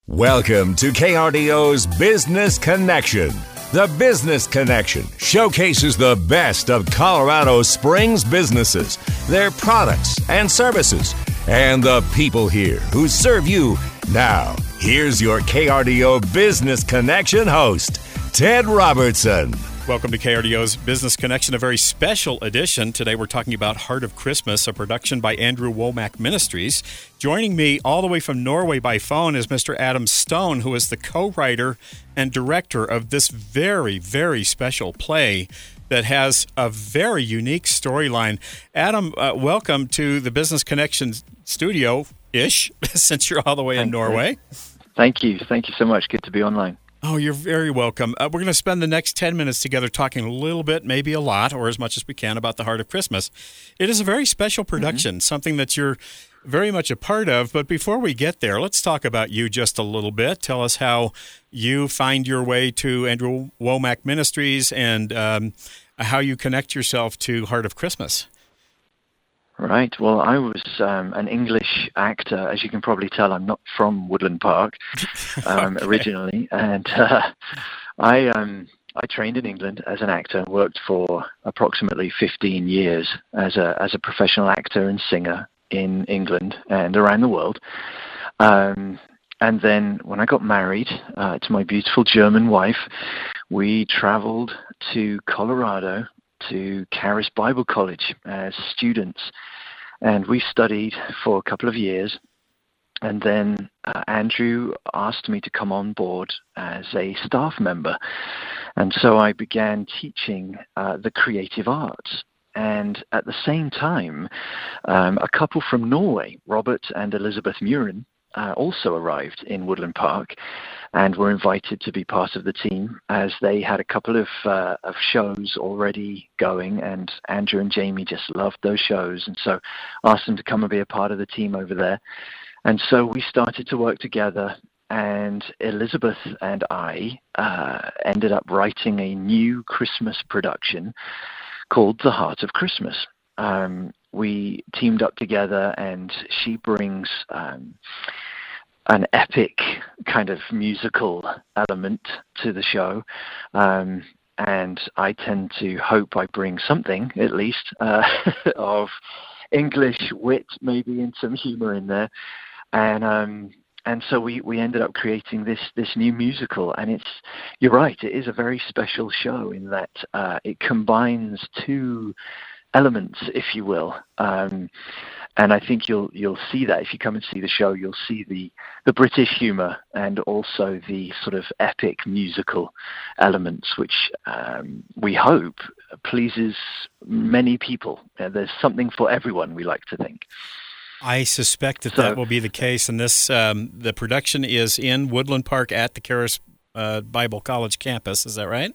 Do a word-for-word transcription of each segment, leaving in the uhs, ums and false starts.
Welcome to K R D O's Business Connection. The Business Connection showcases the best of Colorado Springs businesses, their products and services, and the people here who serve you. Now, here's your K R D O Business Connection host, Ted Robertson. Welcome to K R D O's Business Connection, a very special edition. Today we're talking about Heart of Christmas, a production by Andrew Wommack Ministries. Joining me all the way from Norway by phone is Mister Adam Stone, who is the co-writer and director of this very, very special play that has a very unique storyline. Adam, uh, welcome to the Business Connection studio-ish, since you're all the way in Norway. Thank you. Thank you so much. Good to be online. Oh, you're very welcome. Uh, we're going to spend the next ten minutes together talking a little bit, maybe a lot, or as much as we can, about the Heart of Christmas. It is a very special production, mm-hmm. something that you're very much a part of. But before we get there, let's talk about you just a little bit. Tell us how you find your way to Andrew Wommack Ministries and um, how you connect yourself to Heart of Christmas. Right. Well, I was um, an English actor. As you can probably tell, I'm not from Woodland Park um, okay. originally. And uh, I um, I trained in England as an actor and worked for approximately fifteen years as a as a professional actor and singer in England and around the world. Um, and then when I got married uh, to my beautiful German wife, we traveled to Colorado to Charis Bible College as students. And we studied for a couple of years. And then uh, Andrew asked me to come on board as a staff member. And so I began teaching uh, the creative arts. And at the same time, um, a couple from Norway, Robert and Elizabeth Muren, uh, also arrived in Woodland Park and were invited to be part of the team, as they had a couple of uh, of shows already going, and Andrew and Jamie just loved those shows, and so asked them to come and be a part of the team over there. And so we started to work together, and Elizabeth and I uh, ended up writing a new Christmas production called The Heart of Christmas. Um, we teamed up together, and she brings um, an epic kind of musical element to the show. Um, and I tend to hope I bring something, at least, uh, of English wit, maybe, and some humor in there. And um, and so we, we ended up creating this this new musical. And it's, you're right, it is a very special show in that uh, it combines two elements, if you will. Um, and I think you'll you'll see that if you come and see the show. You'll see the, the British humour and also the sort of epic musical elements, which um, we hope pleases many people. Uh, there's something for everyone, we like to think. I suspect that so, that will be the case. And this um, the production is in Woodland Park at the Charis uh, Bible College campus. Is that right?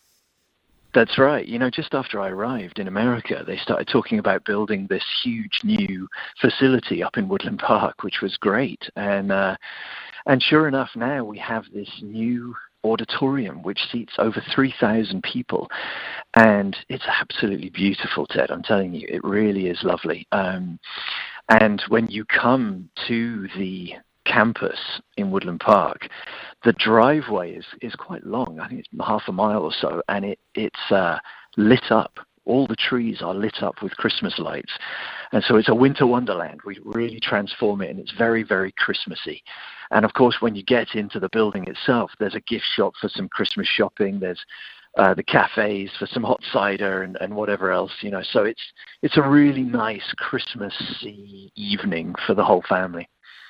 That's right. You know, just after I arrived in America, they started talking about building this huge new facility up in Woodland Park, which was great. And uh, and sure enough, now we have this new auditorium which seats over three thousand people. And it's absolutely beautiful, Ted. I'm telling you, it really is lovely. Um, and when you come to the campus in Woodland Park, the driveway is, is quite long. I think it's half a mile or so, and it it's uh, lit up. All the trees are lit up with Christmas lights, and so it's a winter wonderland. We really transform it, and it's very, very Christmassy. And of course, when you get into the building itself, there's a gift shop for some Christmas shopping. There's uh, the cafes for some hot cider and, and whatever else, you know. So it's it's a really nice Christmassy evening for the whole family.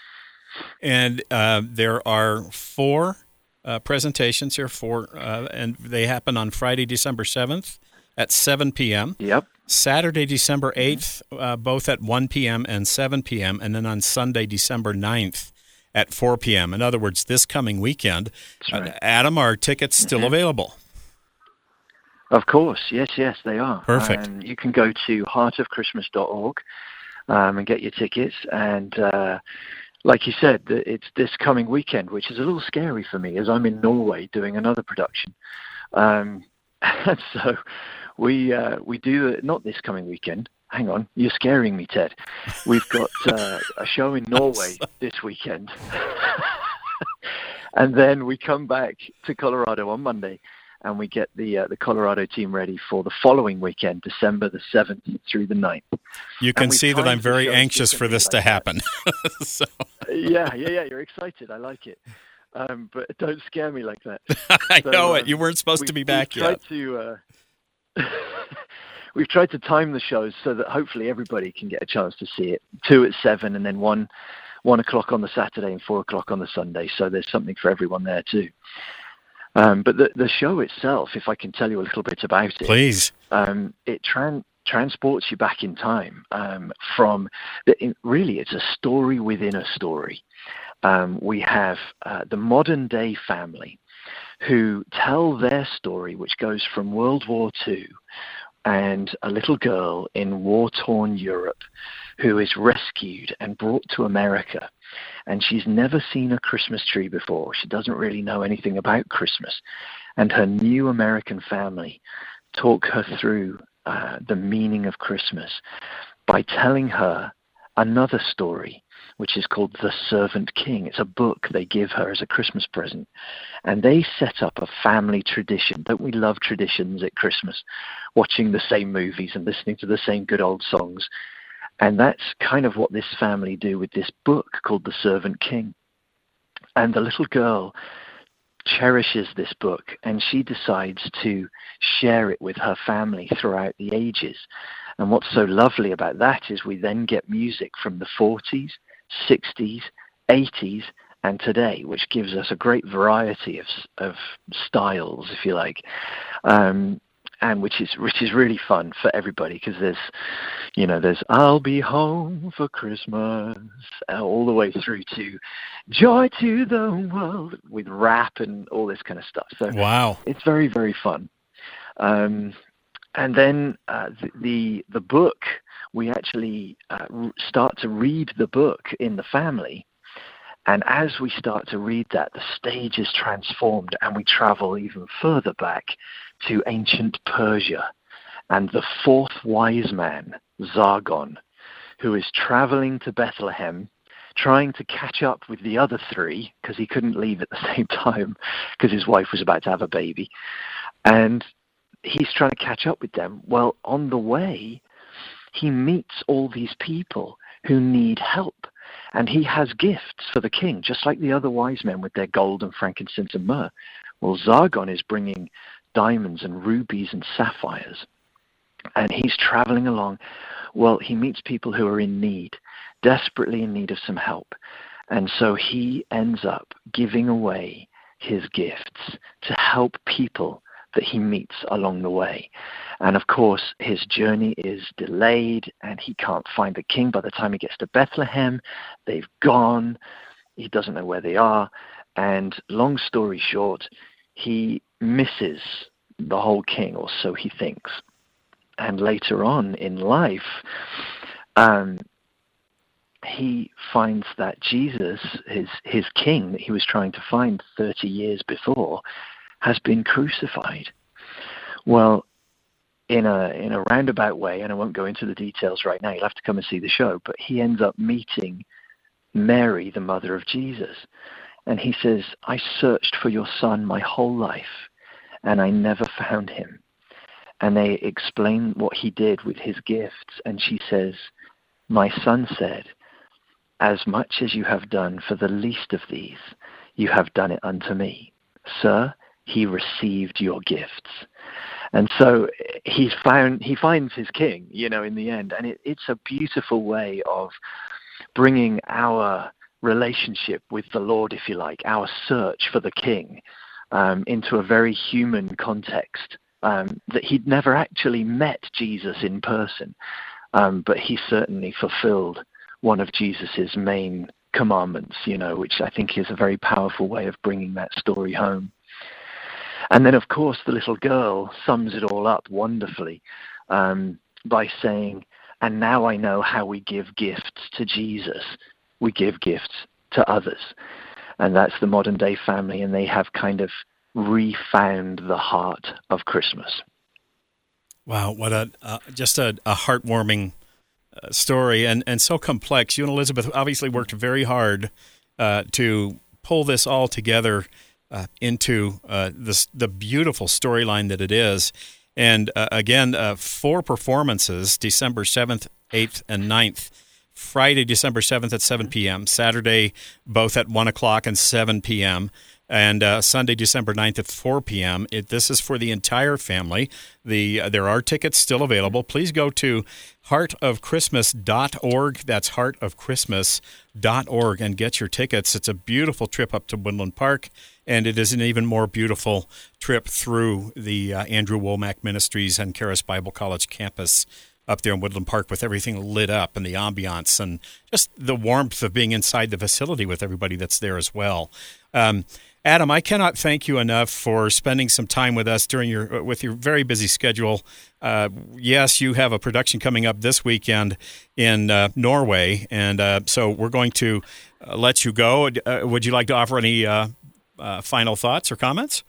And uh, there are four uh, presentations here, four, uh, and they happen on Friday, December seventh at seven p.m. Yep. Saturday, December eighth, uh, both at one p.m. and seven p.m., and then on Sunday, December ninth at four p.m. In other words, this coming weekend. Right. Uh, Adam, are tickets still mm-hmm. available? Of course. Yes, yes, they are. Perfect. Um, you can go to heart of christmas dot org um, and get your tickets, and uh, like you said, it's this coming weekend, which is a little scary for me as I'm in Norway doing another production. Um, and so we uh, we do, not this coming weekend. Hang on, you're scaring me, Ted. We've got uh, a show in Norway this weekend. And then we come back to Colorado on Monday, and we get the uh, the Colorado team ready for the following weekend, December the seventh through the ninth. You can see that I'm very anxious for this like to happen. so. Yeah, yeah, yeah. You're excited. I like it. Um, but don't scare me like that. I so, know um, it. You weren't supposed to be back we've yet. Tried to, uh, we've tried to time the shows so that hopefully everybody can get a chance to see it. Two at seven, and then one, one o'clock on the Saturday and four o'clock on the Sunday. So there's something for everyone there too. Um, but the the show itself, if I can tell you a little bit about it, please. Um, it tran- transports you back in time um, from the, in, really it's a story within a story. Um, we have uh, the modern day family who tell their story, which goes from World War Two and a little girl in war-torn Europe who is rescued and brought to America. And she's never seen a Christmas tree before. She doesn't really know anything about Christmas. And her new American family talk her through uh, the meaning of Christmas by telling her another story, which is called The Servant King. It's a book they give her as a Christmas present. And they set up a family tradition. Don't we love traditions at Christmas? Watching the same movies and listening to the same good old songs. And that's kind of what this family do with this book called The Servant King. And the little girl cherishes this book, and she decides to share it with her family throughout the ages. And what's so lovely about that is we then get music from the forties, sixties, eighties, and today, which gives us a great variety of of styles, if you like. Um, And which is which is really fun for everybody, because there's, you know, there's I'll be home for Christmas, uh, all the way through to Joy to the World with rap and all this kind of stuff. So wow, it's very, very fun. Um, and then uh, the, the the book, we actually uh, start to read the book in the family. And as we start to read that, the stage is transformed, and we travel even further back to ancient Persia and the fourth wise man, Zargon, who is traveling to Bethlehem, trying to catch up with the other three, because he couldn't leave at the same time because his wife was about to have a baby. And he's trying to catch up with them. Well, on the way, he meets all these people who need help. And he has gifts for the king, just like the other wise men with their gold and frankincense and myrrh. Well, Zargon is bringing diamonds and rubies and sapphires. And he's traveling along. Well, he meets people who are in need, desperately in need of some help. And so he ends up giving away his gifts to help people that he meets along the way. And of course, his journey is delayed, and he can't find the king. By the time he gets to Bethlehem, they've gone. He doesn't know where they are. And long story short, he misses the whole king, or so he thinks. And later on in life, um, he finds that Jesus, his his king that he was trying to find thirty years before, has been crucified. Well, in a in a roundabout way, and I won't go into the details right now, you'll have to come and see the show, but he ends up meeting Mary, the mother of Jesus. And he says, I searched for your son my whole life, and I never found him. And they explain what he did with his gifts, and she says, my son said, as much as you have done for the least of these, you have done it unto me. Sir, he received your gifts. And so he's found, he finds his king, you know, in the end. And it, it's a beautiful way of bringing our relationship with the Lord, if you like, our search for the king, um, into a very human context. Um, that he'd never actually met Jesus in person, um, but he certainly fulfilled one of Jesus's main commandments, you know, which I think is a very powerful way of bringing that story home. And then, of course, the little girl sums it all up wonderfully um, by saying, and now I know how we give gifts to Jesus. We give gifts to others. And that's the modern day family, and they have kind of refound the heart of Christmas. Wow, what a uh, just a, a heartwarming uh, story, and, and so complex. You and Elizabeth obviously worked very hard uh, to pull this all together uh, into uh, this the beautiful storyline that it is. And uh, again, uh, four performances, December seventh, eighth, and ninth. Friday, December seventh at seven p.m., Saturday both at one o'clock and seven p.m., and uh, Sunday, December ninth at four p.m. It, this is for the entire family. The uh, There are tickets still available. Please go to heart of christmas dot org. That's heart of christmas dot org and get your tickets. It's a beautiful trip up to Woodland Park, and it is an even more beautiful trip through the uh, Andrew Wommack Ministries and Charis Bible College campus up there in Woodland Park, with everything lit up and the ambiance and just the warmth of being inside the facility with everybody that's there as well. Um, Adam, I cannot thank you enough for spending some time with us during your with your very busy schedule. Uh, yes, you have a production coming up this weekend in uh, Norway, and uh, so we're going to uh, let you go. Uh, would you like to offer any uh, uh, final thoughts or comments?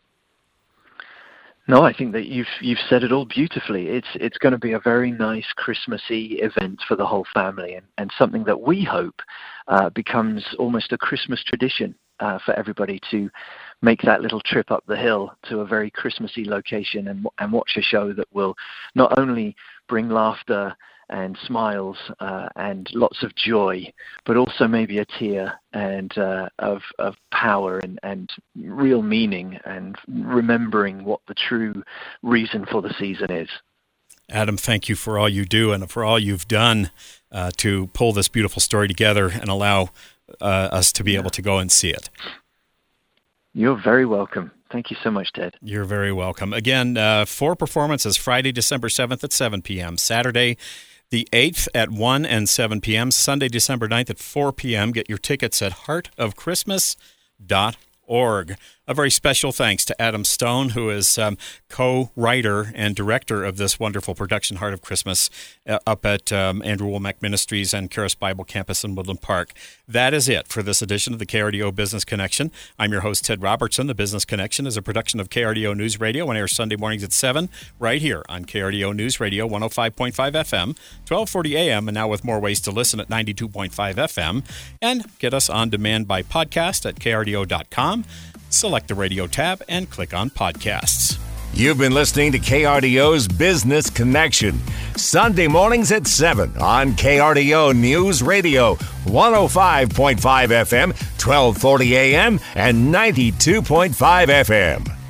No, I think that you've you've said it all beautifully. It's it's going to be a very nice Christmassy event for the whole family, and, and something that we hope uh, becomes almost a Christmas tradition uh, for everybody to make that little trip up the hill to a very Christmassy location and and watch a show that will not only bring laughter and smiles uh, and lots of joy, but also maybe a tear and uh, of of power and, and real meaning and remembering what the true reason for the season is. Adam, thank you for all you do and for all you've done uh, to pull this beautiful story together and allow uh, us to be able to go and see it. You're very welcome. Thank you so much, Ted. You're very welcome. Again, uh, four performances, Friday, December seventh at seven p.m., Saturday, the eighth at one and seven p.m., Sunday, December ninth at four p.m. Get your tickets at heart of christmas dot org. A very special thanks to Adam Stone, who is um, co-writer and director of this wonderful production, Heart of Christmas, uh, up at um, Andrew Wommack Ministries and Charis Bible Campus in Woodland Park. That is it for this edition of the K R D O Business Connection. I'm your host, Ted Robertson. The Business Connection is a production of K R D O News Radio and airs Sunday mornings at seven, right here on K R D O News Radio, one oh five point five F M, twelve forty A M, and now with more ways to listen at ninety-two point five F M. And get us on demand by podcast at K R D O dot com. Select the radio tab and click on podcasts. You've been listening to K R D O's Business Connection, Sunday mornings at seven on K R D O News Radio, one oh five point five F M, twelve forty A M, and ninety-two point five F M.